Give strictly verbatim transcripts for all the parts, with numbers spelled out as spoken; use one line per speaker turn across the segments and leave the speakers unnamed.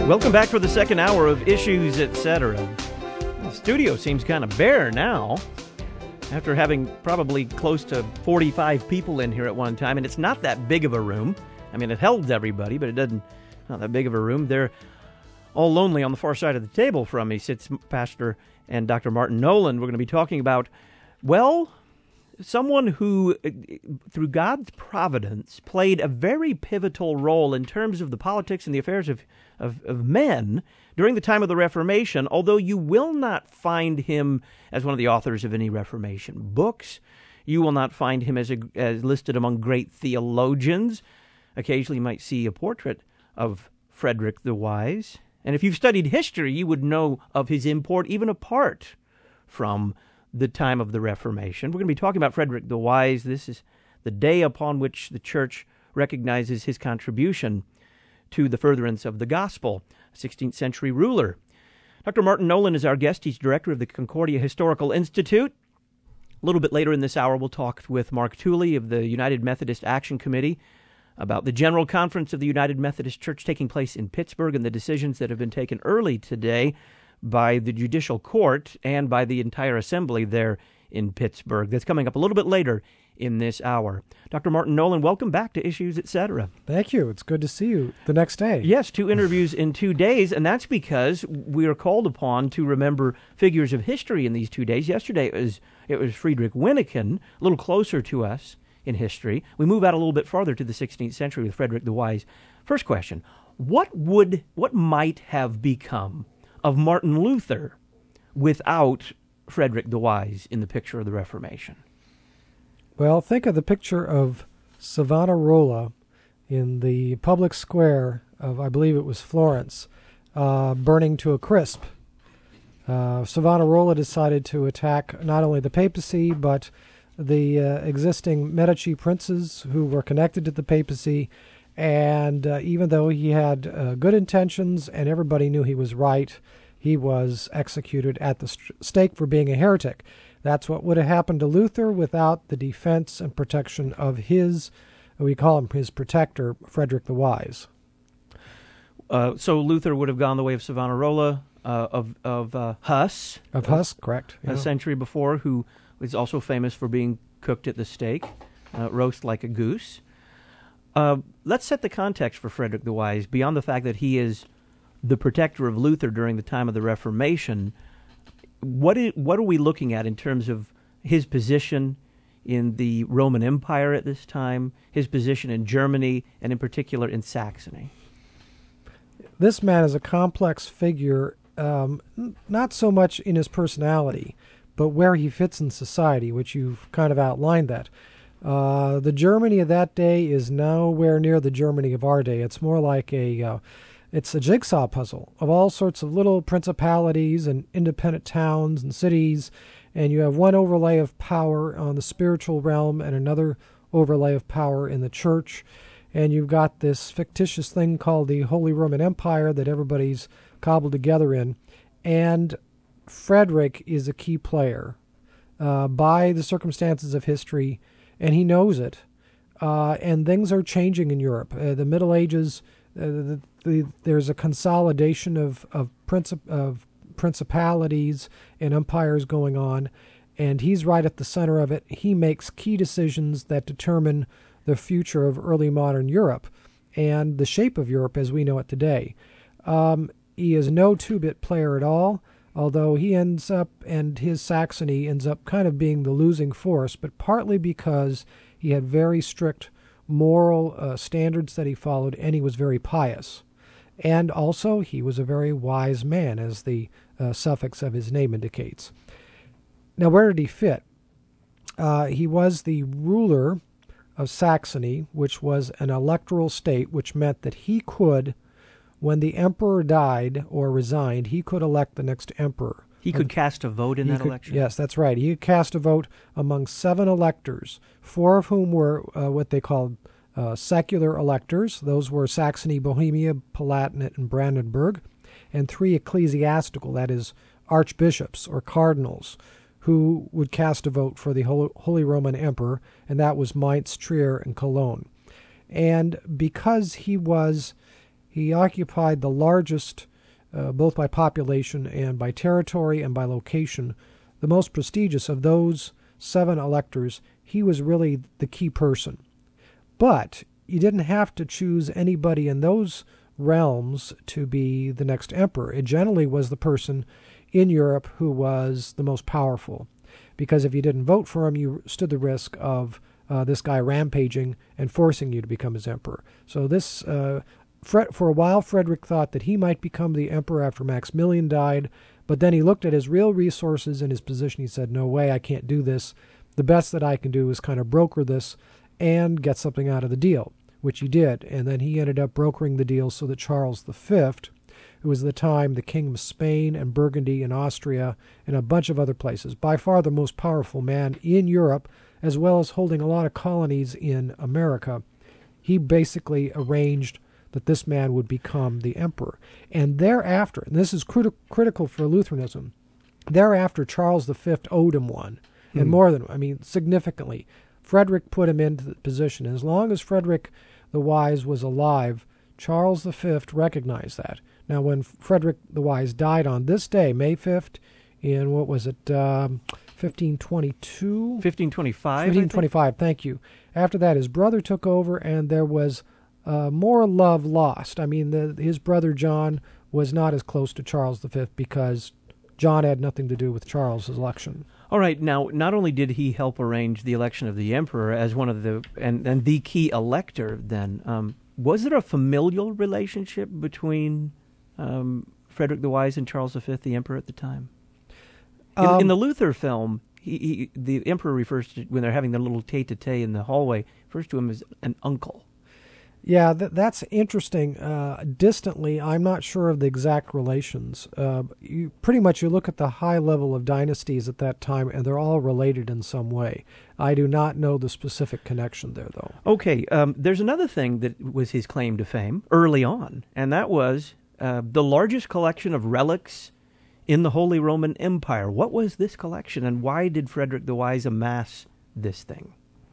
Welcome back for the second hour of Issues, et cetera. The studio seems kind of bare now, after having probably close to forty-five people in here at one time, and it's not that big of a room. I mean, it held everybody, but it doesn't, not that big of a room. They're all lonely on the far side of the table from me sits Pastor and Doctor Martin Nolan. We're going to be talking about, well, someone who, through God's providence, played a very pivotal role in terms of the politics and the affairs of, of, of men during the time of the Reformation, although you will not find him as one of the authors of any Reformation books. You will not find him as, a, as listed among great theologians. Occasionally you might see a portrait of Frederick the Wise. And if you've studied history, you would know of his import even apart from the time of the Reformation. We're going to be talking about Frederick the Wise. This is the day upon which the church recognizes his contribution to the furtherance of the gospel, a sixteenth century ruler. Doctor Martin Nolan is our guest. He's director of the Concordia Historical Institute. A little bit later in this hour, we'll talk with Mark Tooley of the United Methodist Action Committee about the General Conference of the United Methodist Church taking place in Pittsburgh and the decisions that have been taken early today by the judicial court and by the entire assembly there in Pittsburgh. That's coming up a little bit later in this hour. Doctor Martin Nolan, welcome back to Issues, et cetera.
Thank you. It's good to see you the next day.
Yes, two interviews in two days, and that's because we are called upon to remember figures of history in these two days. Yesterday it was, it was Friedrich Wyneken, a little closer to us in history. We move out a little bit farther to the sixteenth century with Frederick the Wise. First question, what would, what might have become of Martin Luther without Frederick the Wise in the picture of the Reformation?
Well, think of the picture of Savonarola in the public square of, I believe it was Florence, uh, burning to a crisp. Uh, Savonarola decided to attack not only the papacy, but the uh, existing Medici princes who were connected to the papacy. And uh, even though he had uh, good intentions and everybody knew he was right, he was executed at the st- stake for being a heretic. That's what would have happened to Luther without the defense and protection of his, we call him his protector, Frederick the Wise.
Uh, so Luther would have gone the way of Savonarola, uh, of, of uh, Huss.
Of Huss, correct.
A
yeah.
century before, who was also famous for being cooked at the stake, uh, roast like a goose. Uh, let's set the context for Frederick the Wise. Beyond the fact that he is the protector of Luther during the time of the Reformation, what is, what are we looking at in terms of his position in the Roman Empire at this time, his position in Germany, and in particular in Saxony?
This man is a complex figure, um, not so much in his personality, but where he fits in society, which you've kind of outlined that. Uh, the Germany of that day is nowhere near the Germany of our day. It's more like a, uh, it's a jigsaw puzzle of all sorts of little principalities and independent towns and cities, and you have one overlay of power on the spiritual realm and another overlay of power in the church, and you've got this fictitious thing called the Holy Roman Empire that everybody's cobbled together in, and Frederick is a key player uh, by the circumstances of history, and he knows it. Uh, and things are changing in Europe. Uh, the Middle Ages, uh, the, the, there's a consolidation of of, princip- of principalities and empires going on, and he's right at the center of it. He makes key decisions that determine the future of early modern Europe and the shape of Europe as we know it today. Um, he is no two-bit player at all, although he ends up, and his Saxony ends up kind of being the losing force, but partly because he had very strict moral uh, standards that he followed, and he was very pious. And also, he was a very wise man, as the uh, suffix of his name indicates. Now, where did he fit? Uh, he was the ruler of Saxony, which was an electoral state, which meant that he could, when the emperor died or resigned, he could elect the next emperor.
He could cast a vote in
he
that
could,
election?
Yes, that's right. He could cast a vote among seven electors, four of whom were uh, what they called uh, secular electors. Those were Saxony, Bohemia, Palatinate, and Brandenburg, and three ecclesiastical, that is, archbishops or cardinals, who would cast a vote for the Holy Roman Emperor, and that was Mainz, Trier, and Cologne. And because he was... He occupied the largest, uh, both by population and by territory and by location, the most prestigious of those seven electors. He was really the key person. But you didn't have to choose anybody in those realms to be the next emperor. It generally was the person in Europe who was the most powerful, because if you didn't vote for him, you stood the risk of uh, this guy rampaging and forcing you to become his emperor. So this, uh, Fred, for a while, Frederick thought that he might become the emperor after Maximilian died, but then he looked at his real resources and his position. He said, no way, I can't do this. The best that I can do is kind of broker this and get something out of the deal, which he did. And then he ended up brokering the deal so that Charles the Fifth, who was at the time the king of Spain and Burgundy and Austria and a bunch of other places, by far the most powerful man in Europe, as well as holding a lot of colonies in America, he basically arranged that this man would become the emperor. And thereafter, and this is criti- critical for Lutheranism, thereafter Charles the Fifth owed him one, and hmm. more than, I mean, significantly. Frederick put him into the position. As long as Frederick the Wise was alive, Charles the Fifth recognized that. Now, when Frederick the Wise died on this day, May fifth, in, what was it, um, fifteen twenty-two?
fifteen twenty-five,
fifteen twenty-five, thank you. After that, his brother took over, and there was uh, more love lost. I mean, the, his brother John was not as close to Charles the Fifth because John had nothing to do with Charles' election.
All right. Now, not only did he help arrange the election of the emperor as one of the and, and the key elector, then um, was there a familial relationship between um, Frederick the Wise and Charles the Fifth, the emperor at the time? In, um, in the Luther film, he, he, the emperor refers to, when they're having their little tete-a-tete in the hallway, refers to him as an uncle.
Yeah, th- that's interesting. Uh, distantly, I'm not sure of the exact relations. Uh, you, pretty much you look at the high level of dynasties at that time, and they're all related in some way. I do not know the specific connection there, though.
Okay, um, there's another thing that was his claim to fame early on, and that was uh, the largest collection of relics in the Holy Roman Empire. What was this collection, and why did Frederick the Wise amass this thing?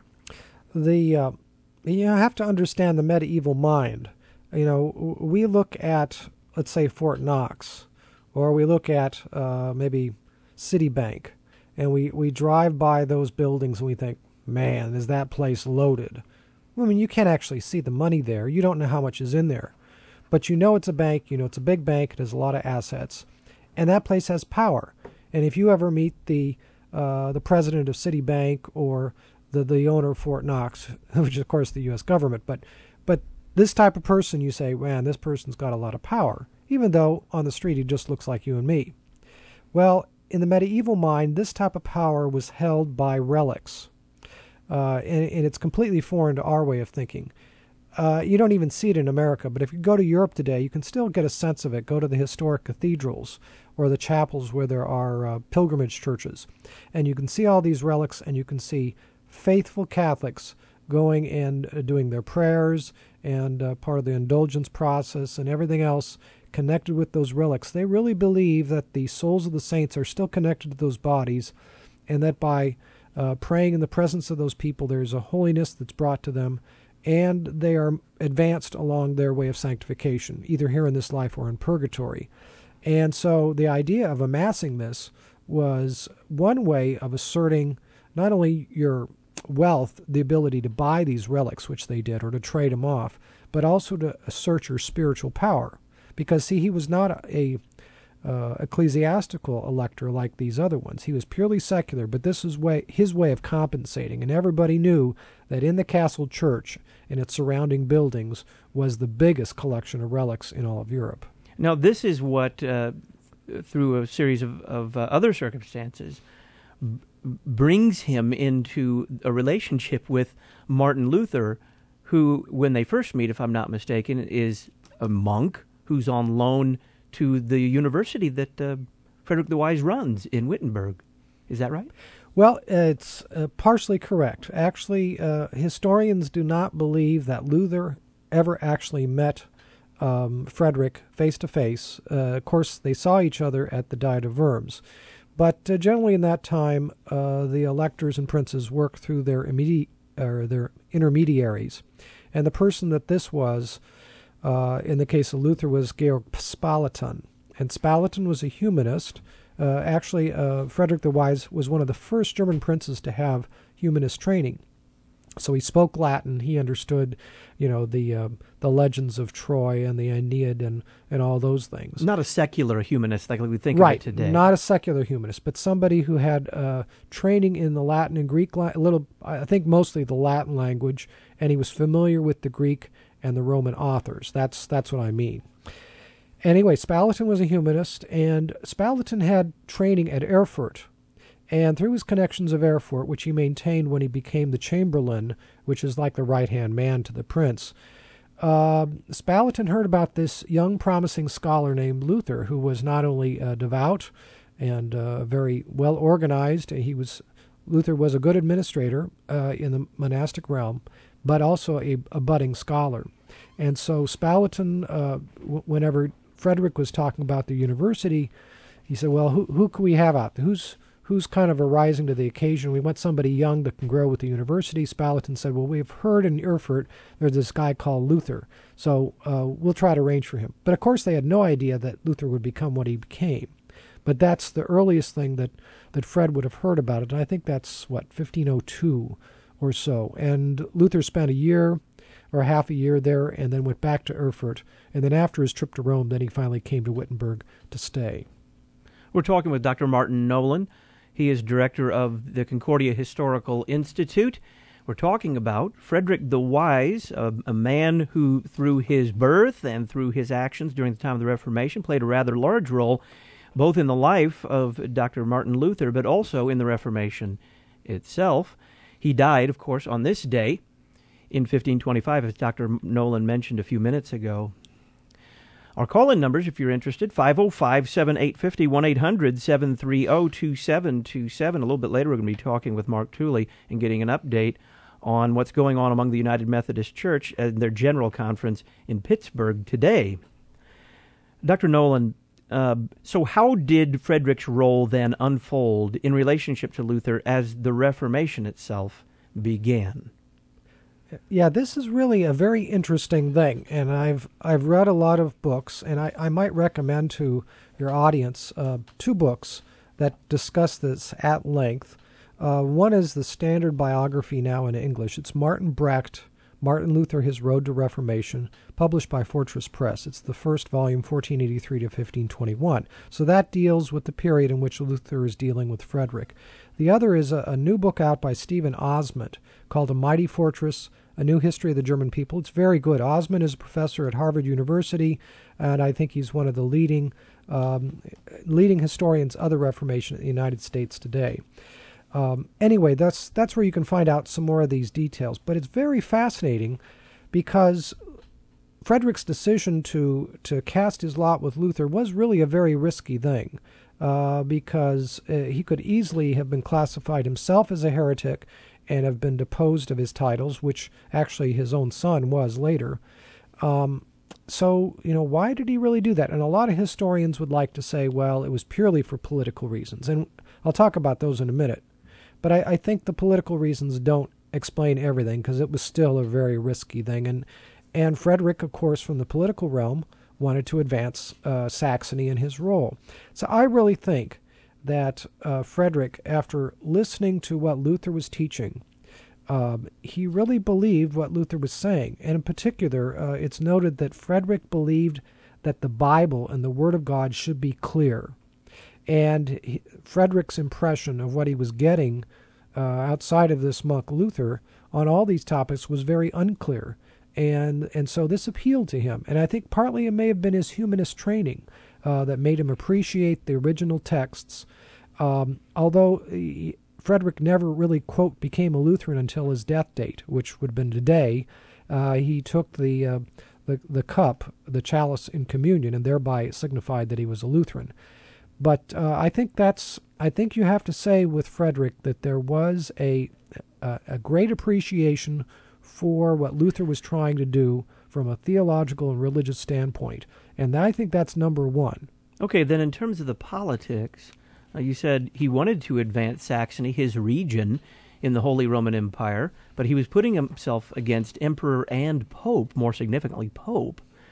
The... Uh, You have to understand the medieval mind. You know, we look at, let's say, Fort Knox, or we look at uh, maybe Citibank, and we, we drive by those buildings and we think, man, is that place loaded? I mean, you can't actually see the money there. You don't know how much is in there. But you know it's a bank. You know it's a big bank. It has a lot of assets. And that place has power. And if you ever meet the uh, the president of Citibank or The, the owner of Fort Knox, which is, of course, the U S government. But but this type of person, you say, man, this person's got a lot of power, even though on the street he just looks like you and me. Well, in the medieval mind, this type of power was held by relics. Uh, and, and it's completely foreign to our way of thinking. Uh, you don't even see it in America, but if you go to Europe today, you can still get a sense of it. Go to the historic cathedrals or the chapels where there are uh, pilgrimage churches. And you can see all these relics, and you can see faithful Catholics going and uh, doing their prayers and uh, part of the indulgence process and everything else connected with those relics. They really believe that the souls of the saints are still connected to those bodies, and that by uh, praying in the presence of those people, there's a holiness that's brought to them, and they are advanced along their way of sanctification, either here in this life or in purgatory. And so the idea of amassing this was one way of asserting not only your wealth, the ability to buy these relics, which they did, or to trade them off, but also to assert your spiritual power. Because, see, he was not a uh, ecclesiastical elector like these other ones. He was purely secular, but this is way, his way of compensating. And everybody knew that in the castle church and its surrounding buildings was the biggest collection of relics in all of Europe.
Now, this is what, uh, through a series of, of uh, other circumstances, brings him into a relationship with Martin Luther, who, when they first meet, if I'm not mistaken, is a monk who's on loan to the university that uh, Frederick the Wise runs in Wittenberg. Is that right?
Well, it's uh, partially correct. Actually, uh, historians do not believe that Luther ever actually met um, Frederick face-to-face. Uh, of course, they saw each other at the Diet of Worms. But uh, generally in that time, uh, the electors and princes worked through their immediate or their intermediaries. And the person that this was Uh, in the case of Luther was Georg Spalaton. And Spalaton was a humanist. Uh, actually, uh, Frederick the Wise was one of the first German princes to have humanist training. So he spoke Latin. He understood, you know, the uh, the legends of Troy and the Aeneid and, and all those things.
Not a secular humanist like we think
right,
of it today.
Not a secular humanist, but somebody who had uh, training in the Latin and Greek, a little, I think mostly the Latin language, and he was familiar with the Greek and the Roman authors. That's that's what I mean. Anyway, Spalaton was a humanist, and Spalaton had training at Erfurt. And through his connections of Erfurt, which he maintained when he became the Chamberlain, which is like the right-hand man to the prince, uh, Spalaton heard about this young, promising scholar named Luther, who was not only uh, devout and uh, very well-organized. He was Luther was a good administrator uh, in the monastic realm, but also a, a budding scholar. And so Spalaton, uh, w- whenever Frederick was talking about the university, he said, well, who who can we have out there? Who's, who's kind of arising to the occasion? We want somebody young that can grow with the university. Spalaton said, well, we've heard in Erfurt there's this guy called Luther, so uh, we'll try to arrange for him. But of course they had no idea that Luther would become what he became. But that's the earliest thing that, that Fred would have heard about it, and I think that's, what, fifteen oh two or so. And Luther spent a year or half a year there, and then went back to Erfurt. And then after his trip to Rome, then he finally came to Wittenberg to stay.
We're talking with Doctor Martin Nolan. He is director of the Concordia Historical Institute. We're talking about Frederick the Wise, a, a man who, through his birth and through his actions during the time of the Reformation, played a rather large role both in the life of Doctor Martin Luther, but also in the Reformation itself. He died, of course, on this day, in fifteen twenty-five, as Doctor Nolan mentioned a few minutes ago. Our call-in numbers, if you're interested, five oh five, seven eight five oh, one eight hundred, seven three oh, two seven two seven. A little bit later, we're going to be talking with Mark Tooley and getting an update on what's going on among the United Methodist Church and their general conference in Pittsburgh today. Doctor Nolan, uh, so how did Frederick's role then unfold in relationship to Luther as the Reformation itself began?
Yeah, this is really a very interesting thing, and I've I've read a lot of books, and I, I might recommend to your audience uh, two books that discuss this at length. Uh, one is the standard biography now in English. It's Martin Brecht, Martin Luther, His Road to Reformation, published by Fortress Press. It's the first volume, fourteen eighty-three to fifteen twenty-one. So that deals with the period in which Luther is dealing with Frederick. The other is a, a new book out by Stephen Osmond called A Mighty Fortress, A New History of the German People. It's very good. Osmond is a professor at Harvard University, and I think he's one of the leading um, leading historians of the Reformation in the United States today. Um, anyway, that's that's where you can find out some more of these details. But it's very fascinating because Frederick's decision to to cast his lot with Luther was really a very risky thing, uh, because uh, he could easily have been classified himself as a heretic and have been deposed of his titles, which actually his own son was later. Um, so, you know, why did he really do that? And a lot of historians would like to say, well, it was purely for political reasons. And I'll talk about those in a minute. But I, I think the political reasons don't explain everything, because it was still a very risky thing. And, and Frederick, of course, from the political realm, wanted to advance uh, Saxony in his role. So I really think that uh, Frederick, after listening to what Luther was teaching, um, he really believed what Luther was saying. And in particular, uh, it's noted that Frederick believed that the Bible and the Word of God should be clear. And he, Frederick's impression of what he was getting uh, outside of this monk Luther on all these topics was very unclear. And, and so this appealed to him. And I think partly it may have been his humanist training Uh, that made him appreciate the original texts. Um, although he, Frederick never really, quote, became a Lutheran until his death date, which would have been today. Uh, he took the, uh, the the cup, the chalice in communion, and thereby signified that he was a Lutheran. But uh, I think that's I think you have to say with Frederick that there was a, a a great appreciation for what Luther was trying to do from a theological and religious standpoint. And I think that's number one.
Okay, then in terms of the politics, uh, you said he wanted to advance Saxony, his region, in the Holy Roman Empire, but he was putting himself against emperor and pope, more significantly pope.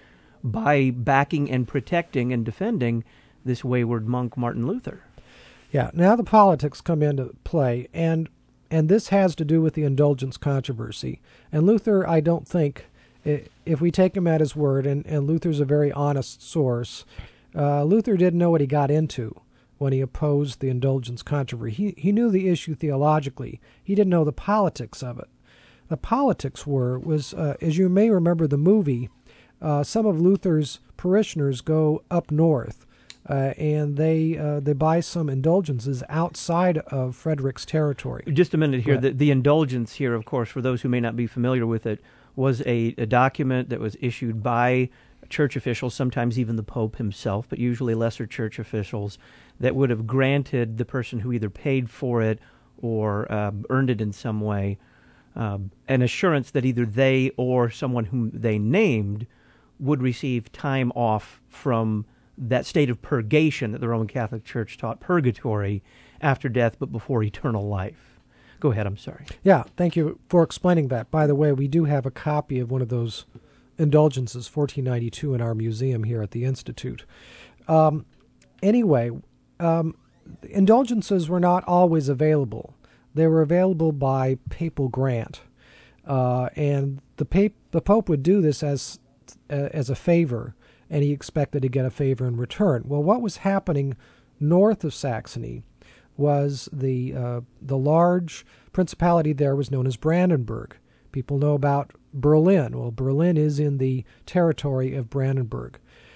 by backing and protecting and defending this wayward monk, Martin Luther.
Yeah, now the politics come into play, and and this has to do with the indulgence controversy. And Luther, I don't think, if we take him at his word, and, and Luther's a very honest source, uh, Luther didn't know what he got into when he opposed the indulgence controversy. He, he knew the issue theologically. He didn't know the politics of it. The politics were, was, uh, as you may remember the movie, uh, some of Luther's parishioners go up north, uh, and they uh, they buy some indulgences outside of Frederick's territory.
Just a minute here. The, the indulgence here, of course, for those who may not be familiar with it, was a, a document that was issued by church officials, sometimes even the Pope himself, but usually lesser church officials, that would have granted the person who either paid for it or uh, earned it in some way um, an assurance that either they or someone whom they named would receive time off from that state of purgation that the Roman Catholic Church taught, purgatory, after death but before eternal life. Go ahead, I'm sorry.
Yeah, thank you for explaining that. By the way, we do have a copy of one of those indulgences, fourteen ninety-two, in our museum here at the Institute. Um, anyway, um, indulgences were not always available. They were available by papal grant, uh, and the, pap- the Pope would do this as uh, as a favor, and he expected to get a favor in return. Well, what was happening north of Saxony was the uh, the large principality there was known as Brandenburg. People know about Berlin. Well, Berlin is in the territory of Brandenburg.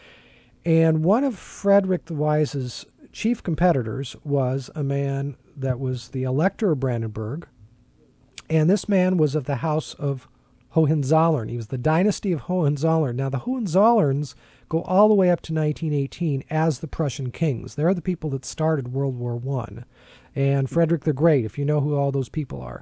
And one of Frederick the Wise's chief competitors was a man that was the Elector of Brandenburg, and this man was of the house of Hohenzollern. He was the dynasty of Hohenzollern. Now, the Hohenzollerns go all the way up to nineteen eighteen as the Prussian kings. They're the people that started World War One, and Frederick the Great, if you know who all those people are.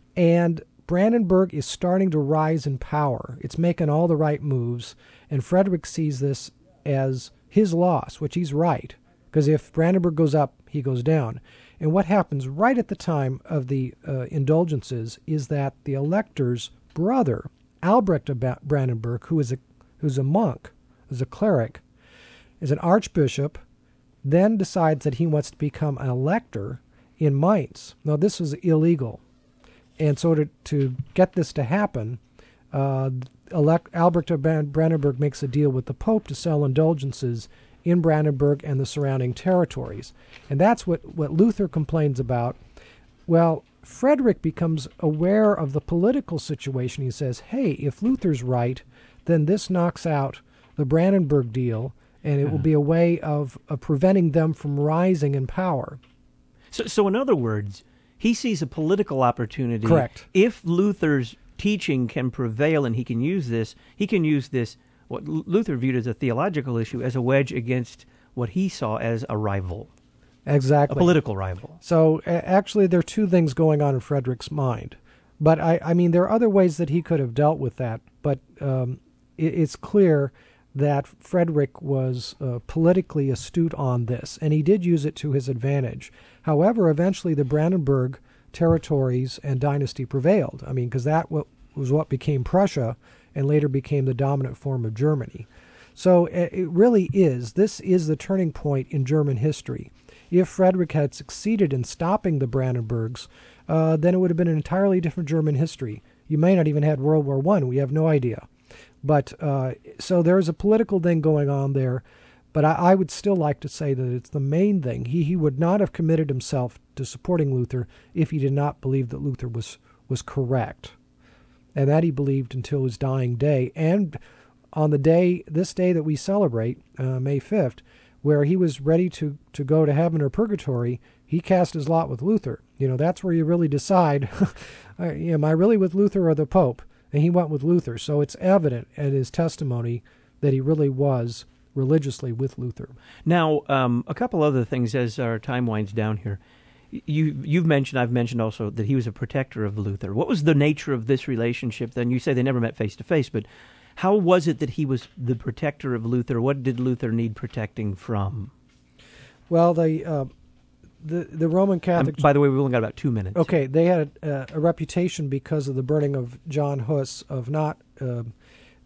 And Brandenburg is starting to rise in power. It's making all the right moves, and Frederick sees this as his loss, which he's right, because if Brandenburg goes up, he goes down. And what happens right at the time of the uh, indulgences is that the Elector's brother, Albrecht of Brandenburg, who is a who's a monk, is a cleric, is an archbishop, then decides that he wants to become an elector in Mainz. Now, this was illegal. And so to, to get this to happen, uh, elect, Albrecht of Brandenburg makes a deal with the Pope to sell indulgences in Brandenburg and the surrounding territories. And that's what, what Luther complains about. Well, Frederick becomes aware of the political situation. He says, hey, if Luther's right, then this knocks out the Brandenburg deal, and it uh-huh. will be a way of, of preventing them from rising in power.
So, so in other words, he sees a political opportunity.
Correct.
If Luther's teaching can prevail and he can use this, he can use this, what Luther viewed as a theological issue, as a wedge against what he saw as a rival.
Exactly.
A political rival.
So uh, actually there are two things going on in Frederick's mind. But I, I mean, there are other ways that he could have dealt with that. But um, it, it's clear that Frederick was uh, politically astute on this, and he did use it to his advantage. However, eventually the Brandenburg territories and dynasty prevailed. I mean, because that w- was what became Prussia and later became the dominant form of Germany. So uh, it really is, this is the turning point in German history. If Frederick had succeeded in stopping the Brandenburgs, uh, then it would have been an entirely different German history. You may not even had World War One. We have no idea. But uh, so there's a political thing going on there. But I, I would still like to say that it's the main thing. He he would not have committed himself to supporting Luther if he did not believe that Luther was, was correct. And that he believed until his dying day. And on the day, this day that we celebrate, uh, May fifth, where he was ready to, to go to heaven or purgatory, he cast his lot with Luther. You know, that's where you really decide, am I really with Luther or the Pope? And he went with Luther. So it's evident at his testimony that he really was religiously with Luther.
Now, um, a couple other things as our time winds down here. You, you've mentioned, I've mentioned also, that he was a protector of Luther. What was the nature of this relationship then? You say they never met face-to-face, but how was it that he was the protector of Luther? What did Luther need protecting from?
Well, the uh, the, the Roman Catholic...
And by the way, we've only got about two minutes.
Okay, they had a, a reputation because of the burning of John Hus of not... Uh,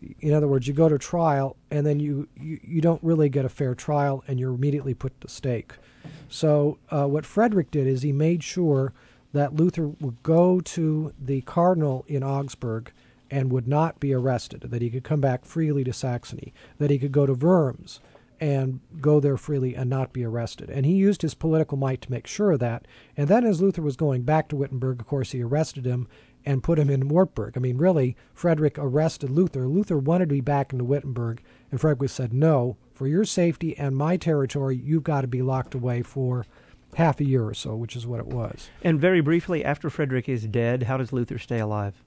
In other words, you go to trial, and then you, you, you don't really get a fair trial, and you're immediately put to stake. So uh, what Frederick did is he made sure that Luther would go to the cardinal in Augsburg and would not be arrested, that he could come back freely to Saxony, that he could go to Worms and go there freely and not be arrested. And he used his political might to make sure of that. And then as Luther was going back to Wittenberg, of course, he arrested him and put him in Wartburg. I mean, really, Frederick arrested Luther. Luther wanted to be back into Wittenberg, and Frederick said, no, for your safety and my territory, you've got to be locked away for half a year or so, which is what it was.
And very briefly, after Frederick is dead, how does Luther stay alive?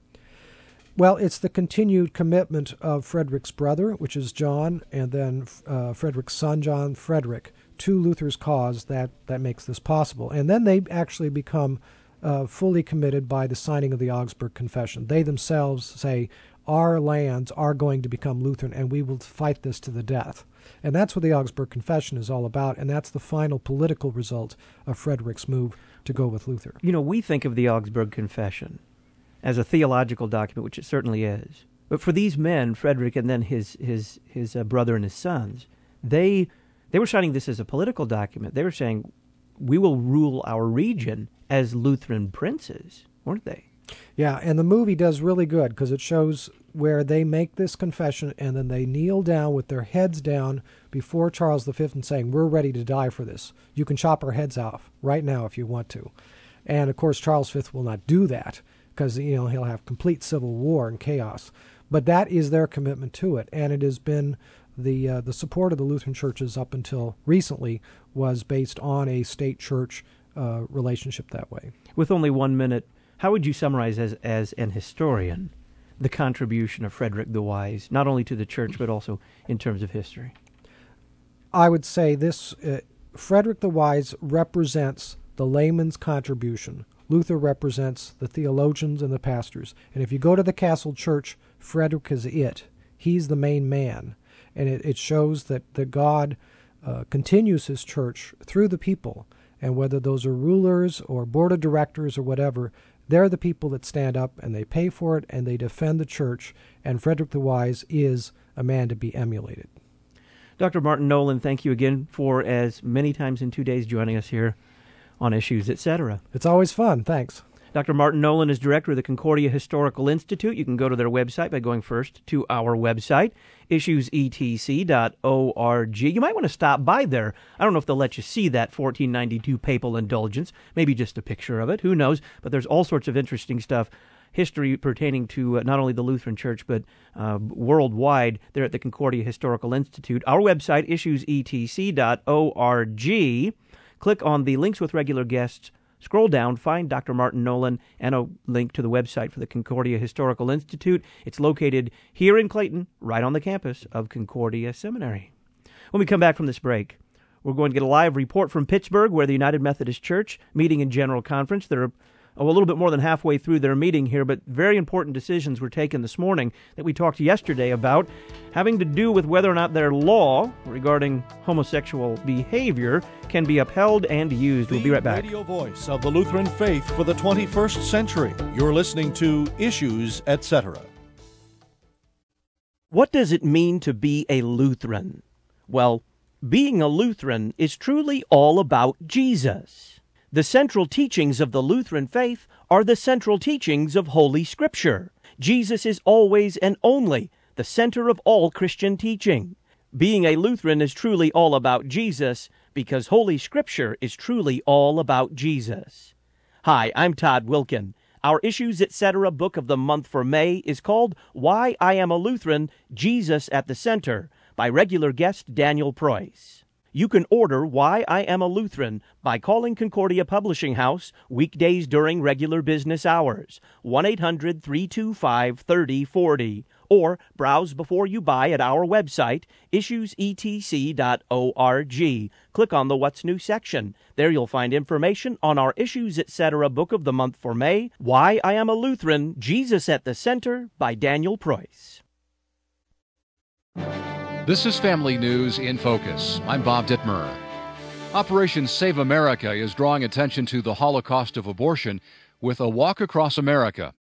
Well, it's the continued commitment of Frederick's brother, which is John, and then uh, Frederick's son, John Frederick, to Luther's cause that, that makes this possible. And then they actually become uh, fully committed by the signing of the Augsburg Confession. They themselves say, our lands are going to become Lutheran, and we will fight this to the death. And that's what the Augsburg Confession is all about, and that's the final political result of Frederick's move to go with Luther.
You know, we think of the Augsburg Confession as a theological document, which it certainly is. But for these men, Frederick and then his his his uh, brother and his sons, they they were signing this as a political document. They were saying, we will rule our region as Lutheran princes, weren't they?
Yeah, and the movie does really good because it shows where they make this confession and then they kneel down with their heads down before Charles the Fifth and saying, we're ready to die for this. You can chop our heads off right now if you want to. And, of course, Charles the Fifth will not do that, because, you know, he'll have complete civil war and chaos. But that is their commitment to it, and it has been the uh, the support of the Lutheran churches up until recently was based on a state-church uh, relationship that way.
With only one minute, how would you summarize as, as an historian the contribution of Frederick the Wise, not only to the church but also in terms of history?
I would say this, uh, Frederick the Wise represents the layman's contribution. Luther represents the theologians and the pastors. And if you go to the Castle Church, Frederick is it. He's the main man. And it, it shows that, that God uh, continues his church through the people. And whether those are rulers or board of directors or whatever, they're the people that stand up and they pay for it and they defend the church. And Frederick the Wise is a man to be emulated.
Doctor Martin Nolan, thank you again for as many times in two days joining us here on Issues, et cetera.
It's always fun. Thanks.
Doctor Martin Nolan is director of the Concordia Historical Institute. You can go to their website by going first to our website, issues e t c dot org. You might want to stop by there. I don't know if they'll let you see that fourteen ninety-two papal indulgence, maybe just a picture of it, who knows, but there's all sorts of interesting stuff, history pertaining to uh, not only the Lutheran Church, but uh, worldwide there at the Concordia Historical Institute. Our website, issues e t c dot org. Click on the links with regular guests, scroll down, find Doctor Martin Nolan, and a link to the website for the Concordia Historical Institute. It's located here in Clayton, right on the campus of Concordia Seminary. When we come back from this break, we're going to get a live report from Pittsburgh, where the United Methodist Church meeting in General Conference. They're oh, a little bit more than halfway through their meeting here, but very important decisions were taken this morning that we talked yesterday about, having to do with whether or not their law regarding homosexual behavior can be upheld and used. We'll be right back.
The radio voice of the Lutheran faith for the twenty-first century. You're listening to Issues, et cetera.
What does it mean to be a Lutheran? Well, being a Lutheran is truly all about Jesus. The central teachings of the Lutheran faith are the central teachings of Holy Scripture. Jesus is always and only the center of all Christian teaching. Being a Lutheran is truly all about Jesus because Holy Scripture is truly all about Jesus. Hi, I'm Todd Wilkin. Our Issues, et cetera book of the month for May is called Why I Am a Lutheran, Jesus at the Center, by regular guest Daniel Preuss. You can order Why I Am a Lutheran by calling Concordia Publishing House weekdays during regular business hours, one eight hundred, three two five, three oh four oh, or browse before you buy at our website, issues e t c dot org. Click on the What's New section. There you'll find information on our Issues, et cetera book of the month for May, Why I Am a Lutheran, Jesus at the Center, by Daniel Preuss.
This is Family News in Focus. I'm Bob Dittmer. Operation Save America is drawing attention to the Holocaust of abortion with a walk across America.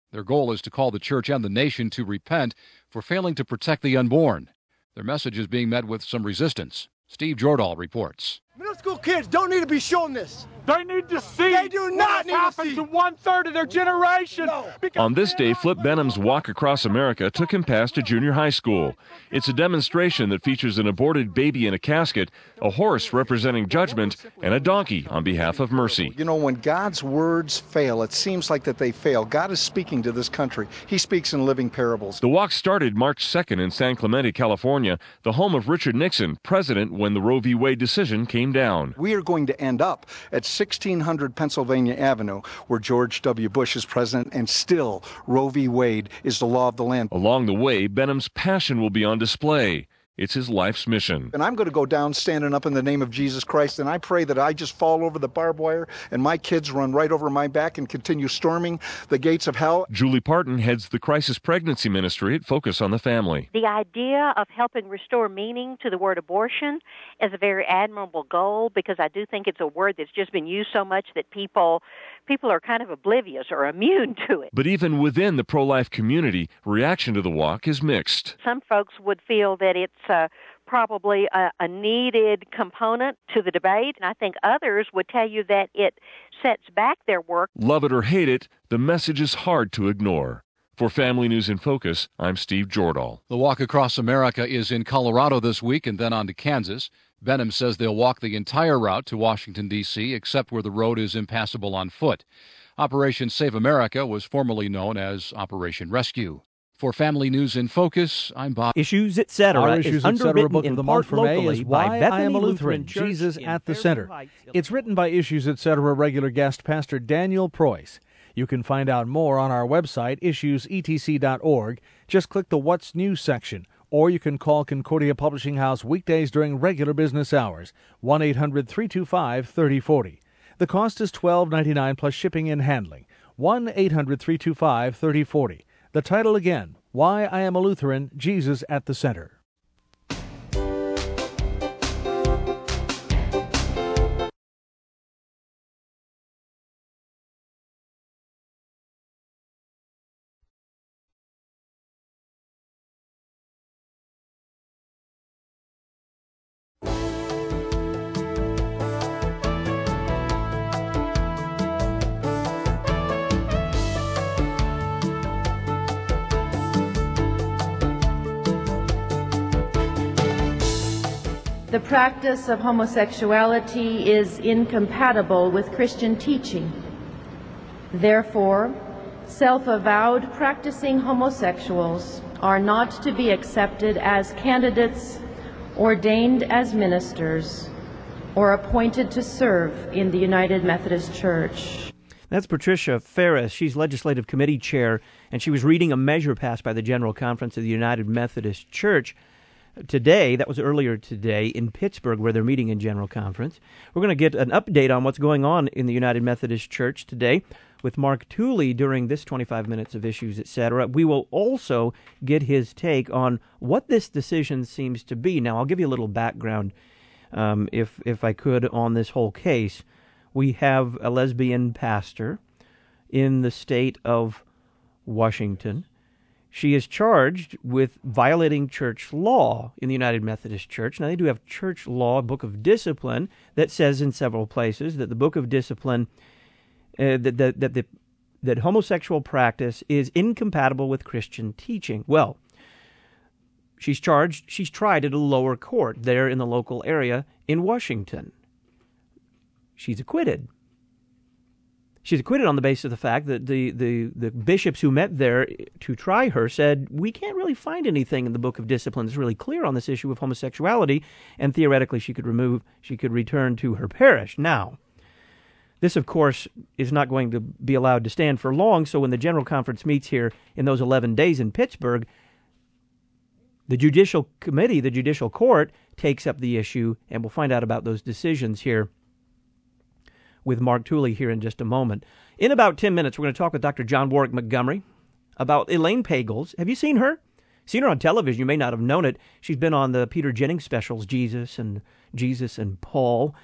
Their goal is to call the church and the nation to repent for failing to protect the unborn. Their message is being met with some resistance. Steve Jordahl reports.
Middle school kids don't need to be shown this.
They need to see
They do not
what
need to
happened
see.
to one-third of their generation.
No.
On this day, Flip Benham's Walk Across America took him past a junior high school. It's a demonstration that features an aborted baby in a casket, a horse representing judgment, and a donkey on behalf of mercy.
You know, when God's words fail, it seems like that they fail. God is speaking to this country. He speaks in living parables.
The walk started March second in San Clemente, California, the home of Richard Nixon, president when the Roe v. Wade decision came down.
We are going to end up at sixteen hundred Pennsylvania Avenue, where George W. Bush is president, and still Roe v. Wade is the law of the land.
Along the way, Benham's passion will be on display. It's his life's mission.
And I'm going to go down standing up in the name of Jesus Christ, and I pray that I just fall over the barbed wire and my kids run right over my back and continue storming the gates of hell.
Julie Parton heads the Crisis Pregnancy Ministry at Focus on the Family.
The idea of helping restore meaning to the word abortion is a very admirable goal, because I do think it's a word that's just been used so much that people people are kind of oblivious or immune to it.
But even within the pro-life community, reaction to the walk is mixed.
Some folks would feel that it's uh, probably a, a needed component to the debate, and I think others would tell you that it sets back their work.
Love it or hate it, the message is hard to ignore. For Family News in Focus, I'm Steve Jordahl.
The Walk Across America is in Colorado this week and then on to Kansas. Benham says they'll walk the entire route to Washington, D C, except where the road is impassable on foot. Operation Save America was formerly known as Operation Rescue. For Family News in Focus, I'm Bob.
Issues, et cetera.
Our Issues, et cetera book of the month for May is Why I Am a Lutheran, Jesus at the Center. It's written by Issues, et cetera regular guest Pastor Daniel Preuss. You can find out more on our website, issues e t c dot org. Just click the What's New section, or you can call Concordia Publishing House weekdays during regular business hours, one eight hundred three two five three oh four oh. The cost is twelve ninety-nine plus shipping and handling, one eight hundred three two five three oh four oh. The title again, Why I Am a Lutheran, Jesus at the Center.
The practice of homosexuality is incompatible with Christian teaching. Therefore, self-avowed practicing homosexuals are not to be accepted as candidates, ordained as ministers, or appointed to serve in the United Methodist Church.
That's Patricia Ferris. She's legislative committee chair, and she was reading a measure passed by the General Conference of the United Methodist Church today. That was earlier today in Pittsburgh, where they're meeting in General Conference. We're going to get an update on what's going on in the United Methodist Church today with Mark Tooley during this twenty-five minutes of Issues, et cetera. We will also get his take on what this decision seems to be. Now, I'll give you a little background, um, if if I could, on this whole case. We have a lesbian pastor in the state of Washington. She is charged with violating church law in the United Methodist Church. Now, they do have church law, a book of discipline, that says in several places that the book of discipline, uh, that, that, that, the, that homosexual practice is incompatible with Christian teaching. Well, she's charged, she's tried at a lower court there in the local area in Washington. She's acquitted. She's acquitted on the basis of the fact that the, the, the bishops who met there to try her said, we can't really find anything in the book of discipline that's really clear on this issue of homosexuality, and theoretically she could remove, she could return to her parish. Now, this, of course, is not going to be allowed to stand for long, so when the General Conference meets here in those eleven days in Pittsburgh, the Judicial Committee, the Judicial Court, takes up the issue, and we'll find out about those decisions here with Mark Tooley here in just a moment. In about ten minutes, we're going to talk with Doctor John Warwick Montgomery about Elaine Pagels. Have you seen her? Seen her on television. You may not have known it. She's been on the Peter Jennings specials, Jesus and Jesus and Paul.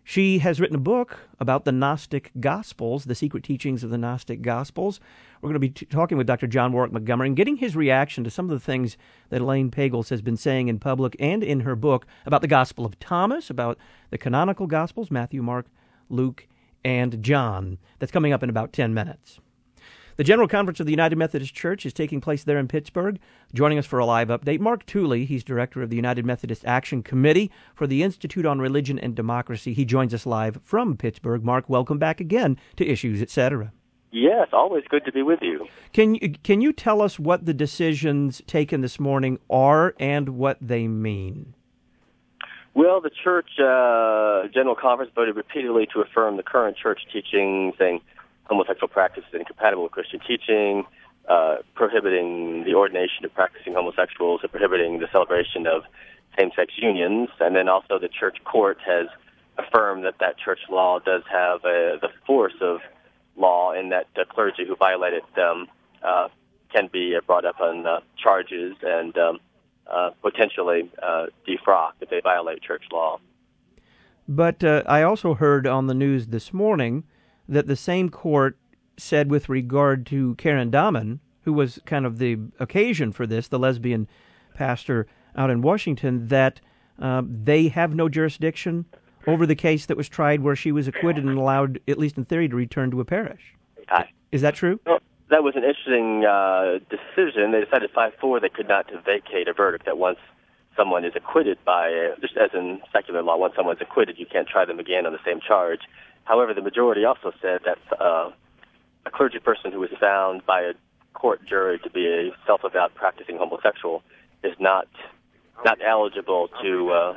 She has written a book about the Gnostic Gospels, the secret teachings of the Gnostic Gospels. We're going to be t- talking with Doctor John Warwick Montgomery and getting his reaction to some of the things that Elaine Pagels has been saying in public and in her book about the Gospel of Thomas, about the canonical Gospels, Matthew, Mark, Luke, and John. That's coming up in about ten minutes. The General Conference of the United Methodist Church is taking place there in Pittsburgh. Joining us for a live update, Mark Tooley. He's director of the United Methodist Action Committee for the Institute on Religion and Democracy. He joins us live from Pittsburgh. Mark, welcome back again to Issues, et cetera.
Yes, always good to be with you.
Can you, can you tell us what the decisions taken this morning are and what they mean?
Well, the Church uh, General Conference voted repeatedly to affirm the current church teaching, saying homosexual practice is incompatible with Christian teaching, uh, prohibiting the ordination of practicing homosexuals, and prohibiting the celebration of same-sex unions. And then also the church court has affirmed that that church law does have uh, the force of law in that the clergy who violate it um, uh, can be brought up on uh, charges and um, uh, potentially uh, defrocked if they violate church law.
But uh, I also heard on the news this morning that the same court said with regard to Karen Dahmen, who was kind of the occasion for this, the lesbian pastor out in Washington, that uh, they have no jurisdiction over the case that was tried where she was acquitted and allowed, at least in theory, to return to a parish.
I,
Is that true?
Well, that was an interesting uh, decision. They decided five four they could not vacate a verdict that once someone is acquitted by, uh, just as in secular law, once someone's acquitted, you can't try them again on the same charge. However, the majority also said that uh, a clergy person who is found by a court jury to be a self-avowed practicing homosexual is not not eligible to uh,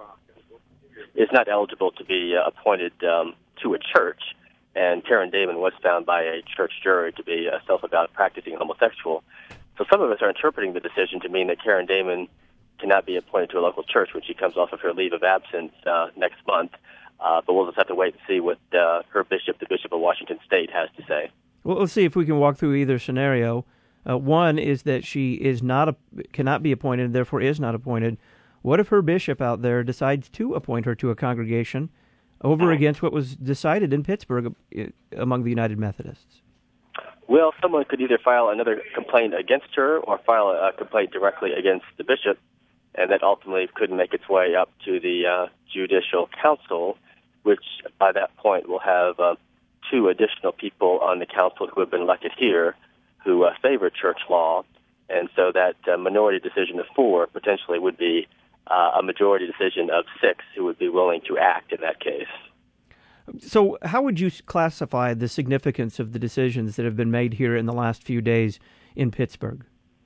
is not eligible to be uh, appointed um, to a church. And Karen Dahmen was found by a church jury to be a self-avowed practicing homosexual. So some of us are interpreting the decision to mean that Karen Dahmen cannot be appointed to a local church when she comes off of her leave of absence uh, next month. Uh, but we'll just have to wait and see what uh, her bishop, the Bishop of Washington State, has to say.
Well, let's see if we can walk through either scenario. Uh, one is that she is not a, cannot be appointed, and therefore is not appointed. What if her bishop out there decides to appoint her to a congregation over against what was decided in Pittsburgh among the United Methodists?
Well, someone could either file another complaint against her or file a complaint directly against the bishop, and that ultimately could make its way up to the uh, Judicial Council, which by that point will have uh, two additional people on the council who have been elected here who uh, favor church law. And so that uh, minority decision of four potentially would be uh, a majority decision of six who would be willing to act in that case.
So how would you classify the significance of the decisions that have been made here in the last few days in Pittsburgh?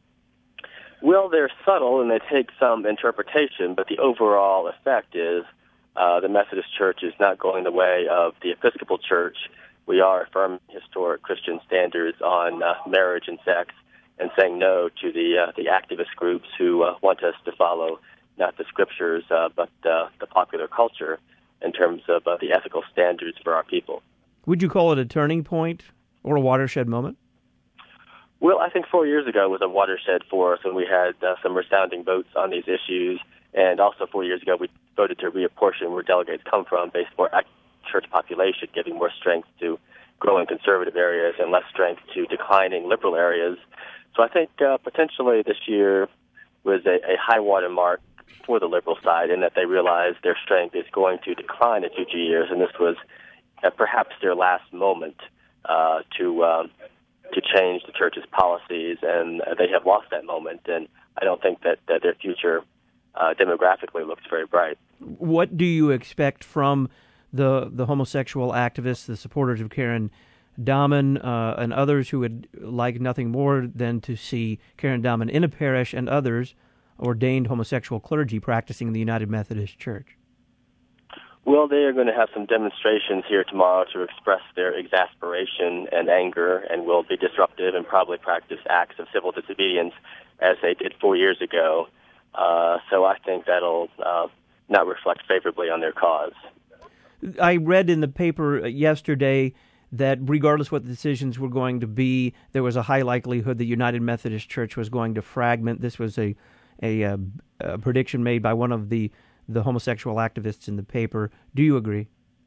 Well, they're subtle and they take some interpretation, but the overall effect is Uh, the Methodist Church is not going the way of the Episcopal Church. We are affirming historic Christian standards on uh, marriage and sex and saying no to the uh, the activist groups who uh, want us to follow not the scriptures uh, but uh, the popular culture in terms of uh, the ethical standards for our people.
Would you call it a turning point or a watershed moment?
Well, I think four years ago was a watershed for us when we had uh, some resounding votes on these issues. And also four years ago, we voted to reapportion where delegates come from based more church population, giving more strength to growing conservative areas and less strength to declining liberal areas. So I think uh, potentially this year was a, a high water mark for the liberal side in that they realized their strength is going to decline in future years, and this was uh, perhaps their last moment uh, to um, to change the church's policies, and uh, they have lost that moment. And I don't think that, that their future uh, demographically looks very bright.
What do you expect from the the homosexual activists, the supporters of Karen Dahmen, uh, and others who would like nothing more than to see Karen Dahmen in a parish and others ordained homosexual clergy practicing in the United Methodist Church?
Well, they are going to have some demonstrations here tomorrow to express their exasperation and anger, and will be disruptive and probably practice acts of civil disobedience as they did four years ago. Uh, so I think that'll uh, not reflect favorably on their cause.
I read in the paper yesterday that regardless what the decisions were going to be, there was a high likelihood the United Methodist Church was going to fragment. This was a a, a prediction made by one of the, the homosexual activists in the paper. Do you agree?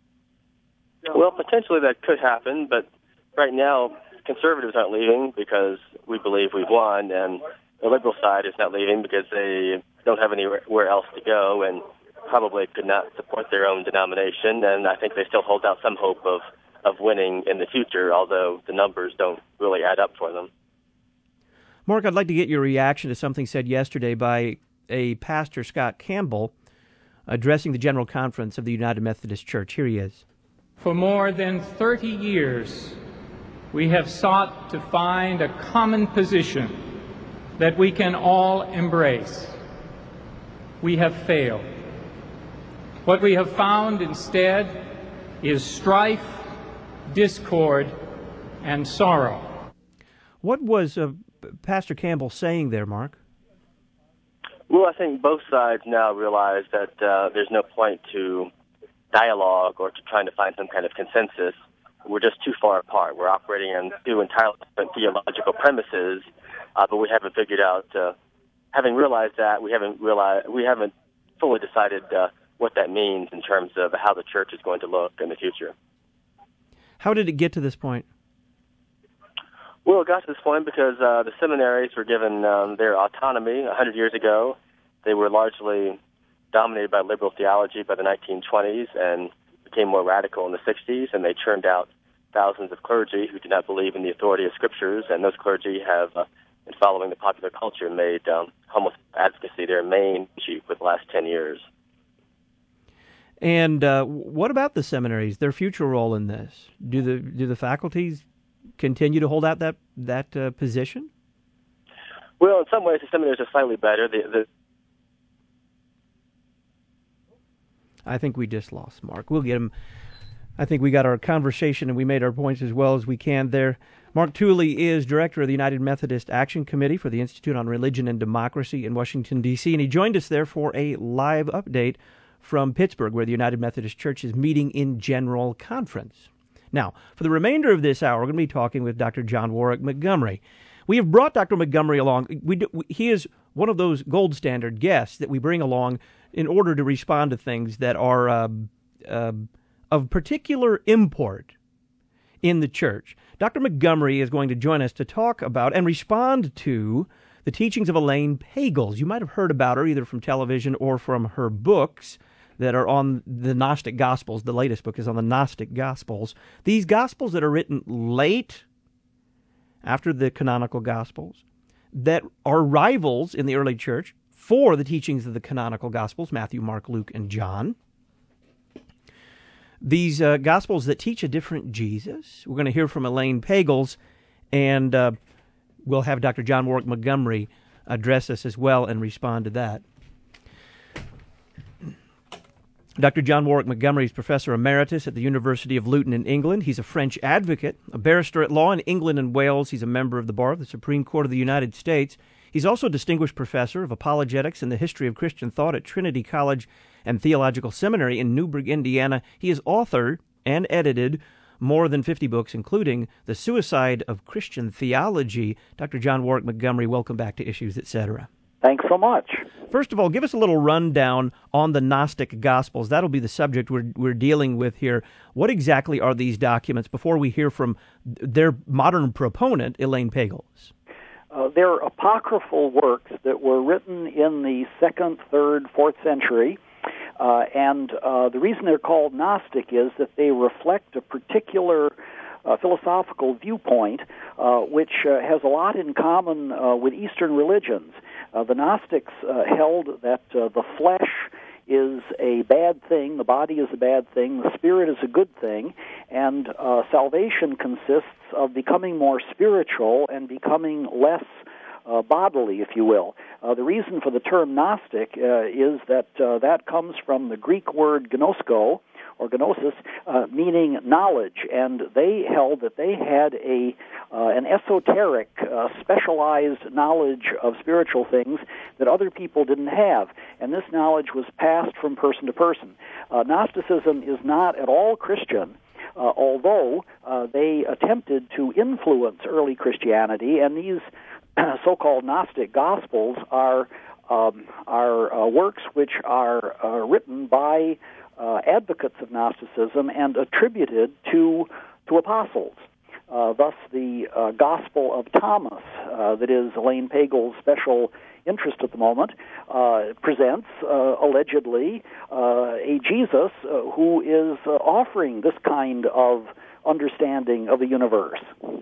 Well, potentially that could happen, but right now conservatives aren't leaving because we believe we've won, and the liberal side is not leaving because they don't have anywhere else to go and probably could not support their own denomination, and I think they still hold out some hope of, of winning in the future, although the numbers don't really add up for them.
Mark, I'd like to get your reaction to something said yesterday by a pastor, Scott Campbell, addressing the General Conference of the United Methodist Church. Here he is.
For more than thirty years, we have sought to find a common position that we can all embrace. We have failed. What we have found instead is strife, discord, and sorrow.
What was uh, Pastor Campbell saying there, Mark?
Well, I think both sides now realize that uh, there's no point to dialogue or to trying to find some kind of consensus. We're just too far apart. We're operating on two entirely different theological premises, uh, but we haven't figured out. Uh, having realized that, we haven't realized we haven't fully decided uh, what that means in terms of how the church is going to look in the future.
How did it get to this point?
Well, it got to this point because uh, the seminaries were given um, their autonomy one hundred years ago. They were largely dominated by liberal theology by the nineteen twenties and became more radical in the sixties, and they churned out thousands of clergy who did not believe in the authority of scriptures, and those clergy have, uh, in following the popular culture, made um, homosexual advocacy their main issue for the last ten years.
And uh, what about the seminaries, their future role in this? Do the do the faculties continue to hold out that that uh, position?
Well, in some ways, the seminaries are slightly better. The, the
I think we just lost Mark. We'll get him. I think we got our conversation and we made our points as well as we can there. Mark Tooley is director of the United Methodist Action Committee for the Institute on Religion and Democracy in Washington, D C, and he joined us there for a live update from Pittsburgh, where the United Methodist Church is meeting in General Conference. Now, for the remainder of this hour, we're going to be talking with Doctor John Warwick Montgomery. We have brought Doctor Montgomery along. We do, he is one of those gold standard guests that we bring along in order to respond to things that are uh, uh, of particular import in the church. Doctor Montgomery is going to join us to talk about and respond to the teachings of Elaine Pagels. You might have heard about her either from television or from her books that are on the Gnostic Gospels. The latest book is on the Gnostic Gospels. These Gospels that are written late after the canonical Gospels, that are rivals in the early church for the teachings of the canonical Gospels, Matthew, Mark, Luke, and John. These uh, Gospels that teach a different Jesus. We're going to hear from Elaine Pagels, and uh, we'll have Doctor John Warwick Montgomery address us as well and respond to that. Doctor John Warwick Montgomery is Professor Emeritus at the University of Luton in England. He's a French advocate, a barrister at law in England and Wales. He's a member of the Bar of the Supreme Court of the United States. He's also a Distinguished Professor of Apologetics and the History of Christian Thought at Trinity College and Theological Seminary in Newburgh, Indiana. He has authored and edited more than fifty books, including The Suicide of Christian Theology. Doctor John Warwick Montgomery, welcome back to Issues, et cetera.
Thanks so much.
First of all, give us a little rundown on the Gnostic Gospels. That'll be the subject we're we're dealing with here. What exactly are these documents before we hear from their modern proponent, Elaine Pagels?
Uh, they're apocryphal works that were written in the second, third, fourth century. Uh, and uh, the reason they're called Gnostic is that they reflect a particular uh, philosophical viewpoint, uh, which uh, has a lot in common uh, with Eastern religions. Uh, the Gnostics uh, held that uh, the flesh is a bad thing, the body is a bad thing, the spirit is a good thing, and uh, salvation consists of becoming more spiritual and becoming less uh, bodily, if you will. Uh, the reason for the term Gnostic uh, is that uh, that comes from the Greek word gnosko, or gnosis, uh, meaning knowledge, and they held that they had a uh, an esoteric, uh, specialized knowledge of spiritual things that other people didn't have, and this knowledge was passed from person to person. Uh, Gnosticism is not at all Christian, uh, although uh, they attempted to influence early Christianity, and these so-called Gnostic Gospels are um, are uh, works which are uh, written by uh, advocates of Gnosticism and attributed to to apostles. Uh, thus, the uh, Gospel of Thomas, uh, that is Elaine Pagel's special interest at the moment, uh, presents, uh, allegedly, uh, a Jesus uh, who is uh, offering this kind of understanding of the universe.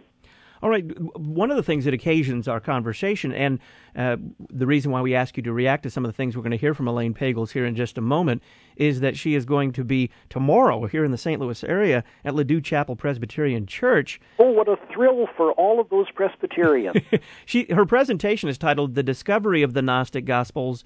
All right, one of the things that occasions our conversation, and uh, the reason why we ask you to react to some of the things we're going to hear from Elaine Pagels here in just a moment, is that she is going to be tomorrow here in the Saint Louis area at Ladue Chapel Presbyterian Church.
Oh, what a thrill for all of those Presbyterians.
she, her presentation is titled The Discovery of the Gnostic Gospels,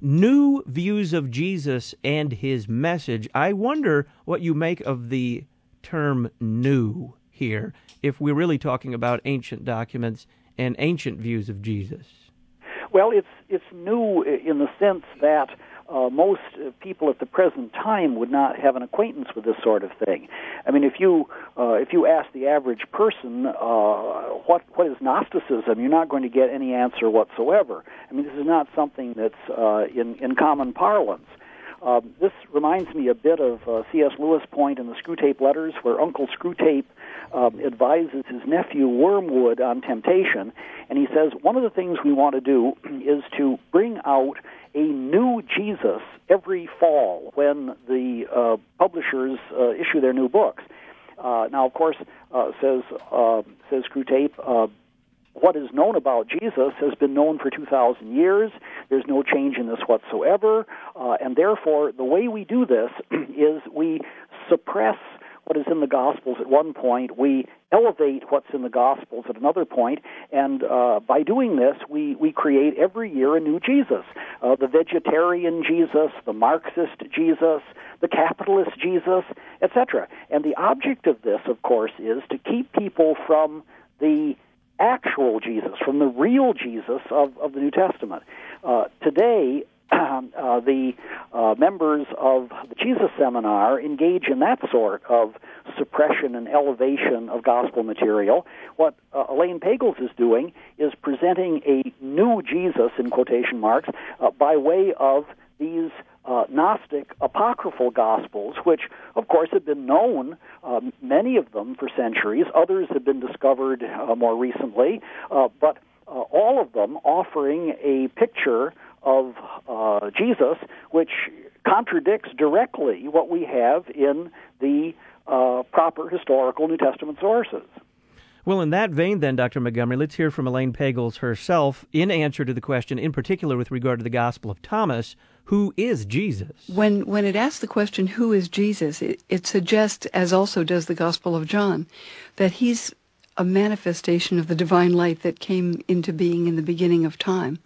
New Views of Jesus and His Message. I wonder what you make of the term new here, if we're really talking about ancient documents and ancient views of Jesus.
Well, it's it's new in the sense that uh, most people at the present time would not have an acquaintance with this sort of thing. I mean, if you uh, if you ask the average person uh, what what is Gnosticism, you're not going to get any answer whatsoever. I mean, this is not something that's uh, in in common parlance. Uh, this reminds me a bit of uh, C S Lewis' point in the Screwtape Letters, where Uncle Screwtape um, advises his nephew Wormwood on temptation, and he says, one of the things we want to do is to bring out a new Jesus every fall when the uh, publishers uh, issue their new books. Uh, now, of course, uh, says uh, says Screwtape, uh, what is known about Jesus has been known for two thousand years. There's no change in this whatsoever. Uh, and therefore, the way we do this is we suppress what is in the Gospels at one point. We elevate what's in the Gospels at another point. And uh, by doing this, we, we create every year a new Jesus. Uh, the vegetarian Jesus, the Marxist Jesus, the capitalist Jesus, et cetera. And the object of this, of course, is to keep people from the actual Jesus, from the real Jesus of, of the New Testament. Uh, today, uh, the uh, members of the Jesus Seminar engage in that sort of suppression and elevation of gospel material. What uh, Elaine Pagels is doing is presenting a new Jesus, in quotation marks, uh, by way of these Uh, Gnostic apocryphal Gospels, which, of course, have been known, um, many of them, for centuries. Others have been discovered uh, more recently, uh, but uh, all of them offering a picture of uh, Jesus, which contradicts directly what we have in the uh, proper historical New Testament sources.
Well, in that vein, then, Doctor Montgomery, let's hear from Elaine Pagels herself in answer to the question, in particular with regard to the Gospel of Thomas, who is Jesus?
When when it asks the question, who is Jesus, it, it suggests, as also does the Gospel of John, that he's a manifestation of the divine light that came into being in the beginning of time.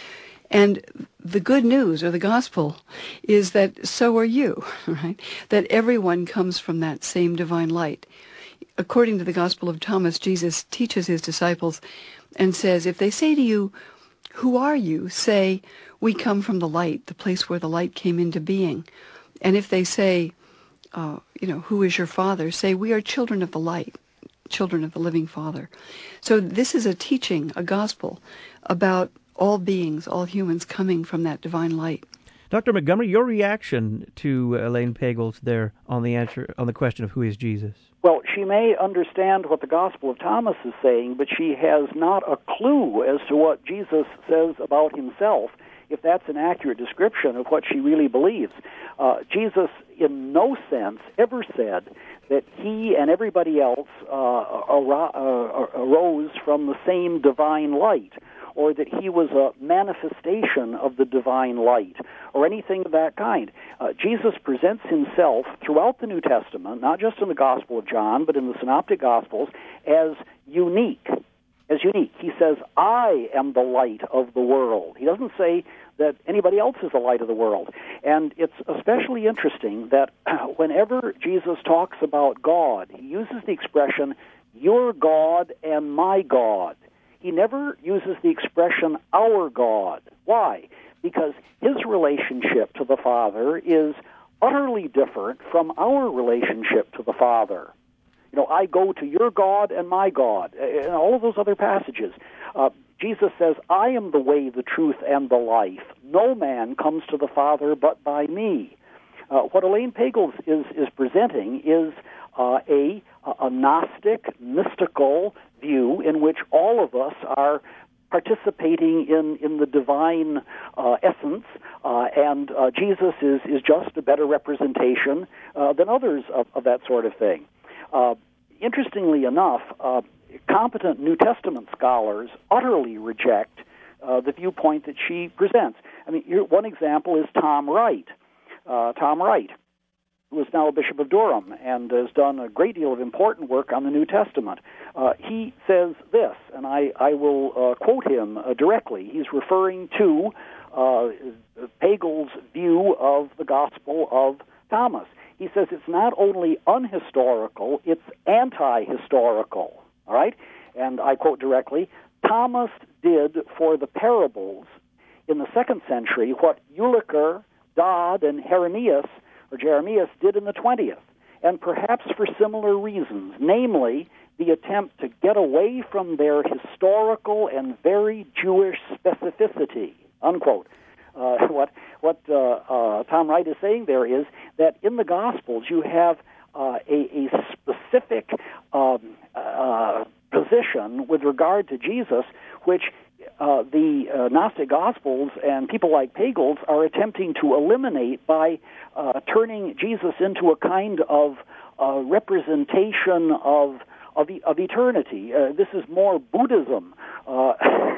And the good news, or the gospel, is that so are you, right? That everyone comes from that same divine light. According to the Gospel of Thomas, Jesus teaches his disciples and says, if they say to you, who are you? Say, we come from the light, the place where the light came into being. And if they say, uh, you know, who is your father? Say, we are children of the light, children of the living Father. So this is a teaching, a gospel, about all beings, all humans coming from that divine light.
Doctor Montgomery, your reaction to Elaine Pagels there on the answer on the question of who is Jesus?
Well, she may understand what the Gospel of Thomas is saying, but she has not a clue as to what Jesus says about himself, if that's an accurate description of what she really believes. Uh, Jesus, in no sense, ever said that he and everybody else uh, ar- uh, arose from the same divine light, or that he was a manifestation of the divine light, or anything of that kind. Uh, Jesus presents himself throughout the New Testament, not just in the Gospel of John, but in the Synoptic Gospels, as unique. As unique. He says, I am the light of the world. He doesn't say that anybody else is the light of the world. And it's especially interesting that whenever Jesus talks about God, he uses the expression, your God and my God. He never uses the expression, our God. Why? Because his relationship to the Father is utterly different from our relationship to the Father. You know, I go to your God and my God, and all of those other passages. Uh, Jesus says, I am the way, the truth, and the life. No man comes to the Father but by me. Uh, what Elaine Pagels is, is presenting is uh, a, a Gnostic, mystical view in which all of us are participating in, in the divine uh, essence, uh, and uh, Jesus is, is just a better representation uh, than others of, of that sort of thing. Uh, interestingly enough, uh, competent New Testament scholars utterly reject uh, the viewpoint that she presents. I mean, here, one example is Tom Wright. Uh, Tom Wright, who is now a Bishop of Durham and has done a great deal of important work on the New Testament. Uh, he says this, and I, I will uh, quote him uh, directly. He's referring to uh, Pagel's view of the Gospel of Thomas. He says it's not only unhistorical, it's anti-historical. All right? And I quote directly, Thomas did for the parables in the second century what Eulicher, Dodd, and Jeremias, or Jeremias did in the twentieth, and perhaps for similar reasons, namely the attempt to get away from their historical and very Jewish specificity, unquote. Uh, what what uh, uh, Tom Wright is saying there is that in the Gospels you have uh, a, a specific um, uh, position with regard to Jesus, which uh, the uh, Gnostic Gospels and people like Pagels are attempting to eliminate by uh, turning Jesus into a kind of uh, representation of Of, of eternity. Uh, this is more Buddhism uh,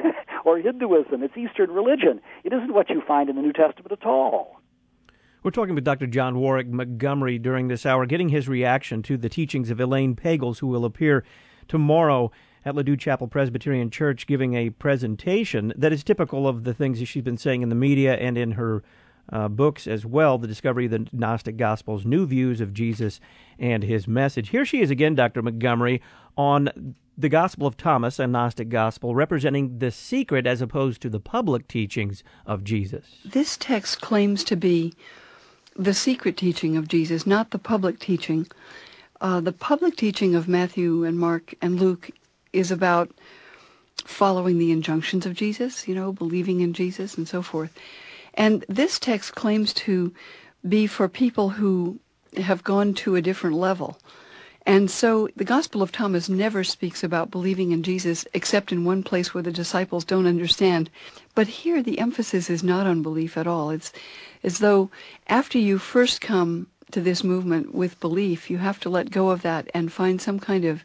or Hinduism. It's Eastern religion. It isn't what you find in the New Testament at all.
We're talking with Doctor John Warwick Montgomery during this hour, getting his reaction to the teachings of Elaine Pagels, who will appear tomorrow at Ladue Chapel Presbyterian Church, giving a presentation that is typical of the things that she's been saying in the media and in her Uh, books as well, The Discovery of the Gnostic Gospels, New Views of Jesus and His Message. Here she is again, Doctor Montgomery, on the Gospel of Thomas, a Gnostic Gospel, representing the secret as opposed to the public teachings of Jesus.
This text claims to be the secret teaching of Jesus, not the public teaching. Uh, the public teaching of Matthew and Mark and Luke is about following the injunctions of Jesus, you know, believing in Jesus and so forth. And this text claims to be for people who have gone to a different level. And so the Gospel of Thomas never speaks about believing in Jesus except in one place where the disciples don't understand. But here the emphasis is not on belief at all. It's as though after you first come to this movement with belief, you have to let go of that and find some kind of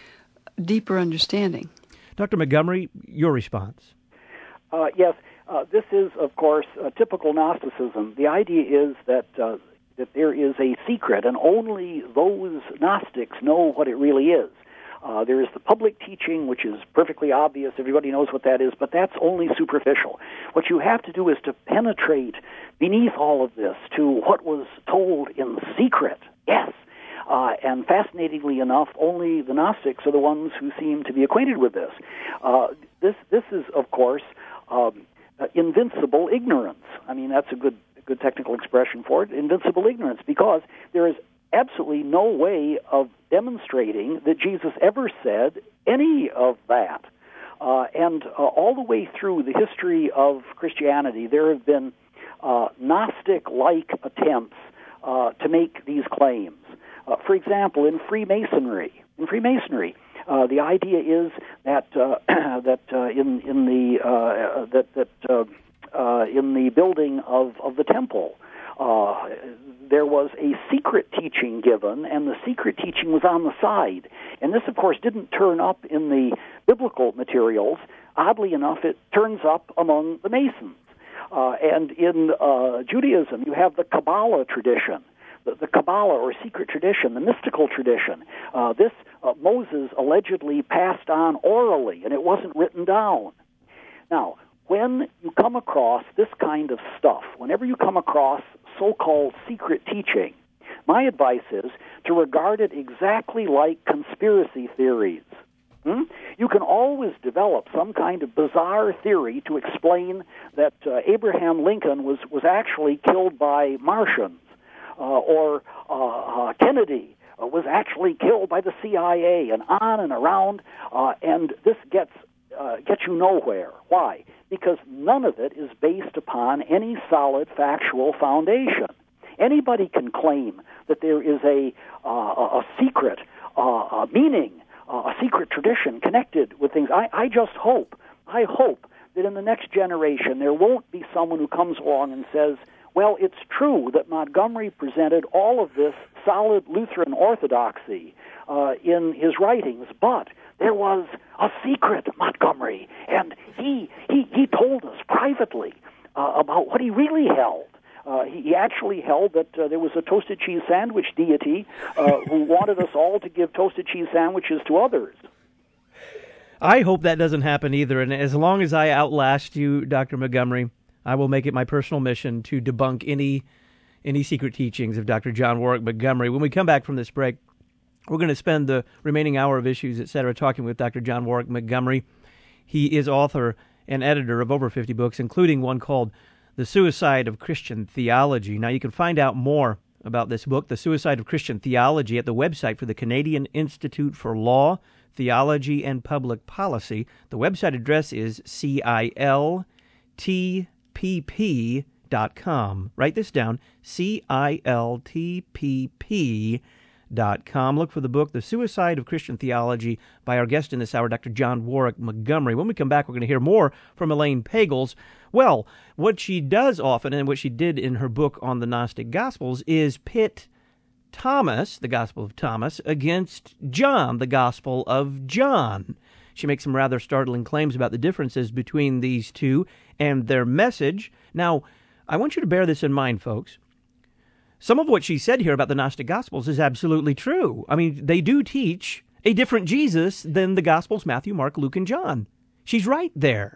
deeper understanding.
Doctor Montgomery, your response.
Uh, yes. Uh, this is, of course, uh, typical Gnosticism. The idea is that uh, that there is a secret, and only those Gnostics know what it really is. Uh, there is the public teaching, which is perfectly obvious. Everybody knows what that is, but that's only superficial. What you have to do is to penetrate beneath all of this to what was told in secret. Yes. Uh, and fascinatingly enough, only the Gnostics are the ones who seem to be acquainted with this. Uh, this, this is, of course, um, Uh, invincible ignorance. I mean, that's a good good technical expression for it, invincible ignorance, because there is absolutely no way of demonstrating that Jesus ever said any of that. Uh, and uh, all the way through the history of Christianity, there have been uh, Gnostic-like attempts uh, to make these claims. Uh, for example, in Freemasonry, in Freemasonry, Uh, the idea is that uh, that uh, in in the uh, that that uh, uh, in the building of, of the temple, uh, there was a secret teaching given, and the secret teaching was on the side. And this, of course, didn't turn up in the biblical materials. Oddly enough, it turns up among the Masons. Uh, and in uh, Judaism, you have the Kabbalah tradition. The, the Kabbalah, or secret tradition, the mystical tradition. Uh, this uh, Moses allegedly passed on orally, and it wasn't written down. Now, when you come across this kind of stuff, whenever you come across so-called secret teaching, my advice is to regard it exactly like conspiracy theories. Hmm? You can always develop some kind of bizarre theory to explain that uh, Abraham Lincoln was, was actually killed by Martians. Uh, or uh, uh, Kennedy uh, was actually killed by the C I A, and on and around, uh, and this gets uh, gets you nowhere. Why? Because none of it is based upon any solid factual foundation. anybody can claim that there is a, uh, a secret uh, a meaning, uh, a secret tradition connected with things. I, I just hope, I hope that in the next generation there won't be someone who comes along and says, well, it's true that Montgomery presented all of this solid Lutheran orthodoxy uh, in his writings, but there was a secret, Montgomery, and he he, he told us privately uh, about what he really held. Uh, he, he actually held that uh, there was a toasted cheese sandwich deity uh, who wanted us all to give toasted cheese sandwiches to others.
I hope that doesn't happen either, and as long as I outlast you, Doctor Montgomery, I will make it my personal mission to debunk any any secret teachings of Doctor John Warwick Montgomery. When we come back from this break, we're going to spend the remaining hour of Issues, et cetera, talking with Doctor John Warwick Montgomery. He is author and editor of over fifty books, including one called The Suicide of Christian Theology. Now, you can find out more about this book, The Suicide of Christian Theology, at the website for the Canadian Institute for Law, Theology, and Public Policy. The website address is C I L T P P dot com. Write this down, C I L T P P dot com. Look for the book, The Suicide of Christian Theology, by our guest in this hour, Doctor John Warwick Montgomery. When we come back, we're going to hear more from Elaine Pagels. Well, what she does often, and what she did in her book on the Gnostic Gospels, is pit Thomas, the Gospel of Thomas, against John, the Gospel of John. She makes some rather startling claims about the differences between these two and their message. Now, I want you to bear this in mind, folks. Some of what she said here about the Gnostic Gospels is absolutely true. I mean, they do teach a different Jesus than the Gospels, Matthew, Mark, Luke, and John. She's right there.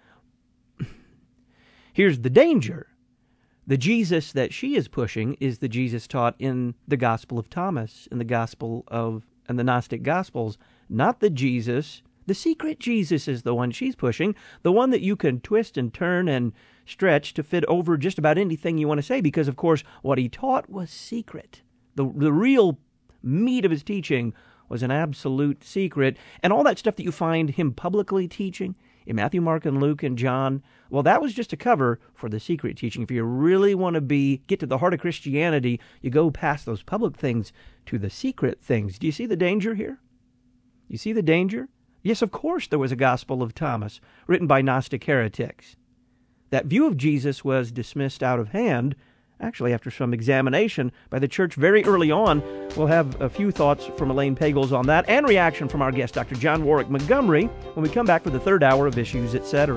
Here's the danger. The Jesus that she is pushing is the Jesus taught in the Gospel of Thomas, in the Gospel of, and the Gnostic Gospels, not the Jesus. The secret Jesus is the one she's pushing, the one that you can twist and turn and stretch to fit over just about anything you want to say, because, of course, what he taught was secret. The, the real meat of his teaching was an absolute secret, and all that stuff that you find him publicly teaching in Matthew, Mark, and Luke, and John, well, that was just a cover for the secret teaching. If you really want to be get to the heart of Christianity, you go past those public things to the secret things. Do you see the danger here? You see the danger? Yes, of course there was a Gospel of Thomas written by Gnostic heretics. That view of Jesus was dismissed out of hand, actually after some examination by the church very early on. We'll have a few thoughts from Elaine Pagels on that, and reaction from our guest, Doctor John Warwick Montgomery, when we come back for the third hour of Issues, et cetera.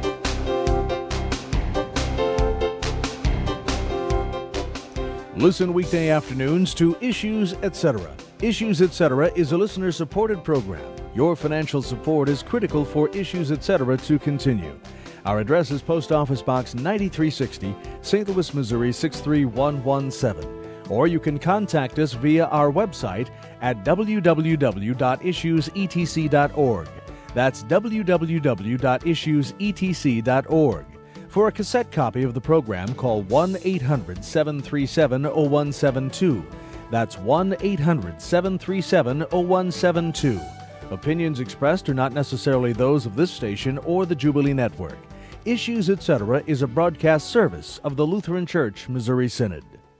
Listen weekday afternoons to Issues, et cetera. Issues, et cetera is a listener-supported program. Your financial support is critical for Issues, et cetera to continue. Our address is Post Office Box ninety-three sixty, Saint Louis, Missouri six three one one seven. Or you can contact us via our website at w w w dot issues e t c dot org. That's w w w dot issues e t c dot org. For a cassette copy of the program, call one eight hundred seven three seven zero one seven two. That's one eight hundred seven three seven zero one seven two. Opinions expressed are not necessarily those of this station or the Jubilee Network. Issues, et cetera is a broadcast service of the Lutheran Church Missouri Synod.